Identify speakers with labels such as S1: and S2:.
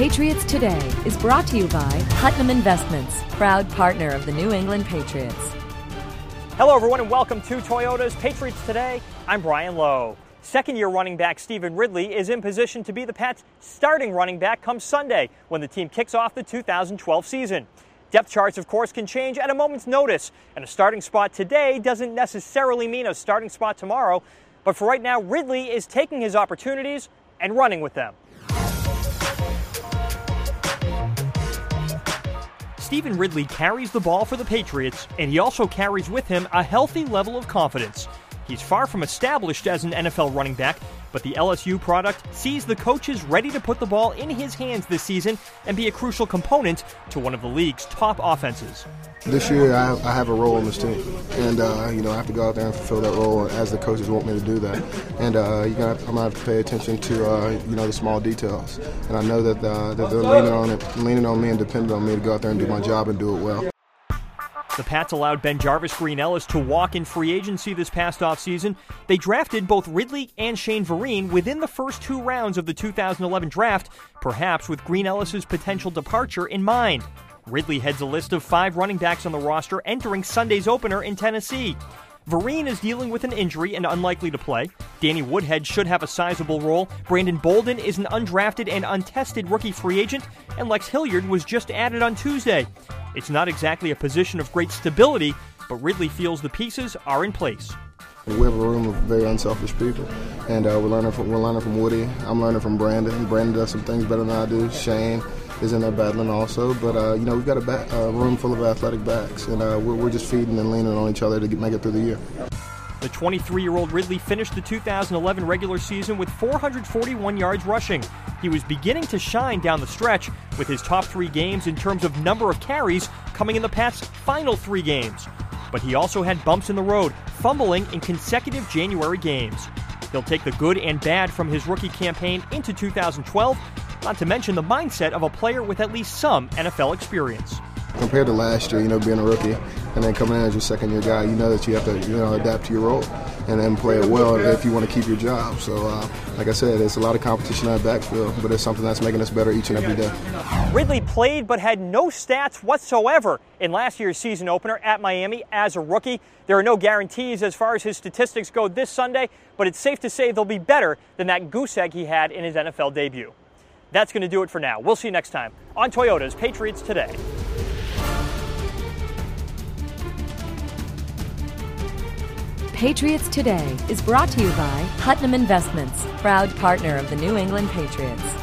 S1: Patriots Today is brought to you by Putnam Investments, proud partner of the New England Patriots.
S2: Hello, everyone, and welcome to Toyota's Patriots Today. I'm Brian Lowe. Second-year running back Stevan Ridley is in position to be the Pats' starting running back come Sunday when the team kicks off the 2012 season. Depth charts, of course, can change at a moment's notice, and a starting spot today doesn't necessarily mean a starting spot tomorrow. But for right now, Ridley is taking his opportunities and running with them. Stevan Ridley carries the ball for the Patriots, and he also carries with him a healthy level of confidence. He's far from established as an NFL running back, but the LSU product sees the coaches ready to put the ball in his hands this season and be a crucial component to one of the league's top offenses.
S3: This year, I have a role on this team, and I have to go out there and fulfill that role as the coaches want me to do that. And I'm gonna have to pay attention to the small details. And I know that they're leaning on me and depending on me to go out there and do my job and do it well.
S2: The Pats allowed BenJarvus Green-Ellis to walk in free agency this past offseason. They drafted both Ridley and Shane Vereen within the first two rounds of the 2011 draft, perhaps with Green-Ellis' potential departure in mind. Ridley heads a list of 5 running backs on the roster entering Sunday's opener in Tennessee. Vereen is dealing with an injury and unlikely to play. Danny Woodhead should have a sizable role. Brandon Bolden is an undrafted and untested rookie free agent, and Lex Hilliard was just added on Tuesday. It's not exactly a position of great stability, but Ridley feels the pieces are in place.
S3: We have a room of very unselfish people, and we're learning from Woody. I'm learning from Brandon. Brandon does some things better than I do. Shane is in there battling also, but we've got a room full of athletic backs, and we're just feeding and leaning on each other to make it through the year.
S2: The 23-year-old Ridley finished the 2011 regular season with 441 yards rushing. He was beginning to shine down the stretch, with his top 3 games in terms of number of carries coming in the Pats' final 3 games. But he also had bumps in the road, fumbling in consecutive January games. He'll take the good and bad from his rookie campaign into 2012, not to mention the mindset of a player with at least some NFL experience.
S3: Compared to last year, being a rookie and then coming in as your second-year guy, you know that you have to, adapt to your role and then play it well if you want to keep your job. So, like I said, it's a lot of competition in that backfield, but it's something that's making us better each and every day.
S2: Ridley played but had no stats whatsoever in last year's season opener at Miami as a rookie. There are no guarantees as far as his statistics go this Sunday, but it's safe to say they'll be better than that goose egg he had in his NFL debut. That's going to do it for now. We'll see you next time on Toyota's Patriots Today.
S1: Patriots Today is brought to you by Putnam Investments, proud partner of the New England Patriots.